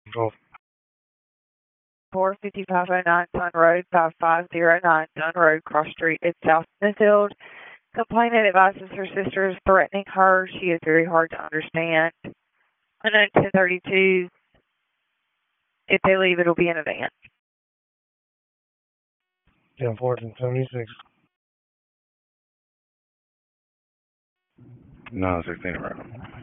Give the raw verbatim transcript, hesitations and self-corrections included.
Control. four fifty-five oh nine Sun Road, five five zero nine Sun Road, Cross Street in South Smithfield. Complainant advises her sister is threatening her. She is very hard to understand. And at ten thirty-two, if they leave, it'll be in a van. ten fourteen seventy-six. No, sixteen around.